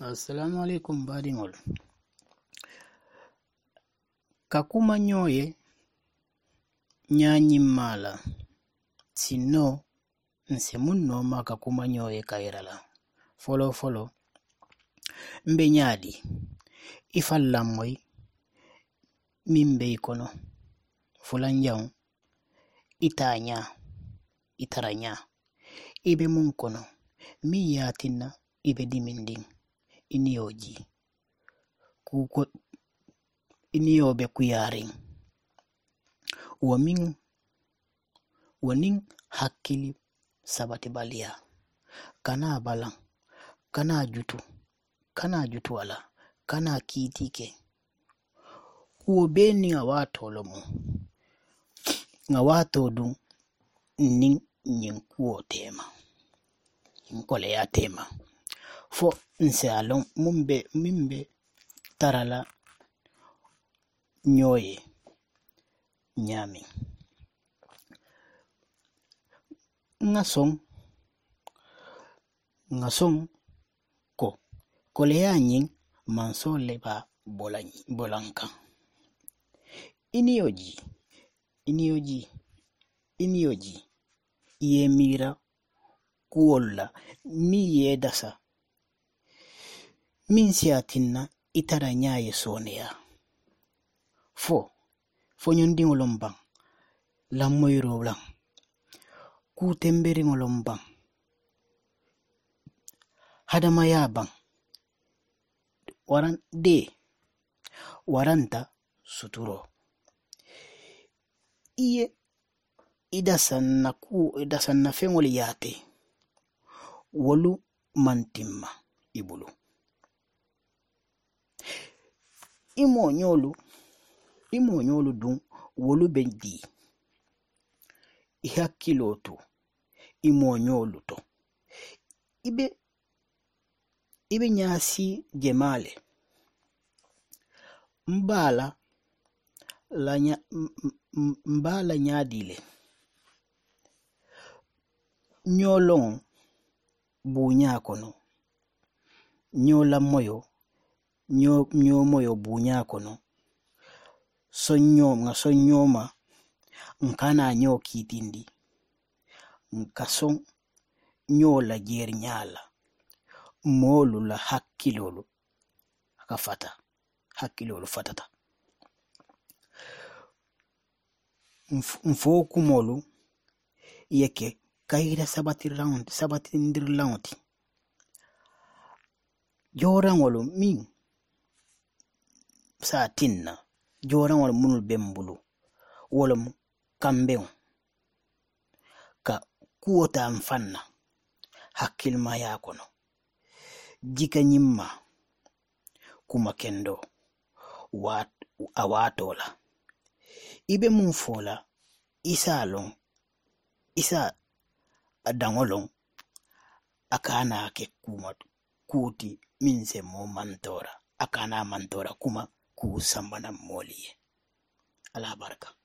Assalamu alaikum badingol. Kakuma nyoye nyanyi mala. Sino nsemunno ma kakuma nyoye kairala. Follow. Mbe nyadi. Ifalamoy mimbe ikono. Fulanjang. Itaranya. Ibe munkono. Mi yatina ibe diminding. Inioji. Iniobe kuyaring. Waning hakili sabati balia. Kana balang. Kana jutu ala. Kana kitike. Kuobeni ngawato lomu. Ngawato dung ning nyinkuo tema. Nkole ya tema. Fo nse along mimbe tarala nyoye nyami. Ngasong ko kolea nying manso leba bolanka. Inioji. Iye mira kuola mi ye dasa. Min siatina itara nyaye sonea. Fo nyondi ngolombang. La moiro lang. Ku temberi ngolombang. Hadamaya bang. Waranta suturo. Iye idasan na fengoli yate. Wolu mantimma ibulu. Imo nyolu dung wolu bendi. Ihakilotu. Imo nyolu to. Ibe nyasi jemale. Mbala nyadile. Nyolong bunya kono. Nyola moyo. Nyo moyo bunya kono. Sonyoma. Nkana nyo kitindi. Nkasong nyola jernyala. Molu la hakilolu. Akafata. Hakilolu fatata. Mfoku molu. Yeke. Kaira sabatindir launti. Jorangolo min. Sa tinna. Jorangolo munul bembulu. Wolom kambeo. Ka kuota mfanna. Hakil maya kono. Jika nyimma. Kumakendo. Awatola. Ibe mumfola. Isa adangolong. Akana ke kuti minse mo mantora. Akana mantora kuma kusambana moliye. Allah baraka.